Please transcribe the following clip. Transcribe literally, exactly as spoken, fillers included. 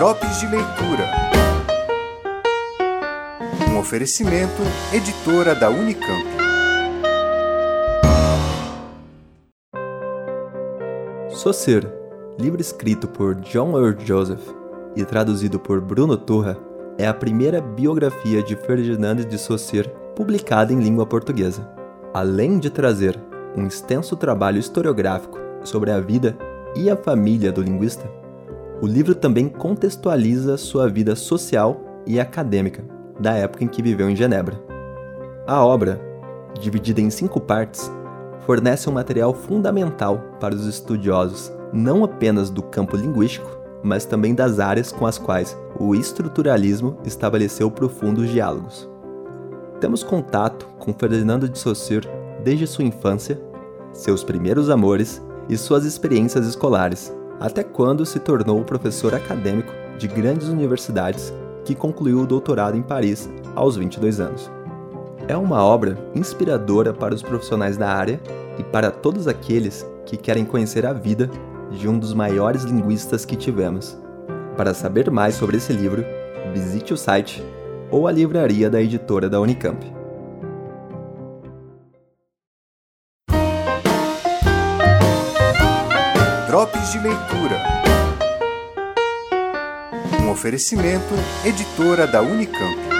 Drops de Leitura. Um oferecimento, editora da Unicamp. Saussure, livro escrito por John Earl Joseph e traduzido por Bruno Turra, é a primeira biografia de Ferdinand de Saussure publicada em língua portuguesa. Além de trazer um extenso trabalho historiográfico sobre a vida e a família do linguista, o livro também contextualiza sua vida social e acadêmica da época em que viveu em Genebra. A obra, dividida em cinco partes, fornece um material fundamental para os estudiosos não apenas do campo linguístico, mas também das áreas com as quais o estruturalismo estabeleceu profundos diálogos. Temos contato com Ferdinand de Saussure desde sua infância, seus primeiros amores e suas experiências escolares, até quando se tornou professor acadêmico de grandes universidades que concluiu o doutorado em Paris aos vinte e dois anos. É uma obra inspiradora para os profissionais da área e para todos aqueles que querem conhecer a vida de um dos maiores linguistas que tivemos. Para saber mais sobre esse livro, visite o site ou a livraria da editora da Unicamp. Drops de Leitura. Um oferecimento, editora da Unicamp.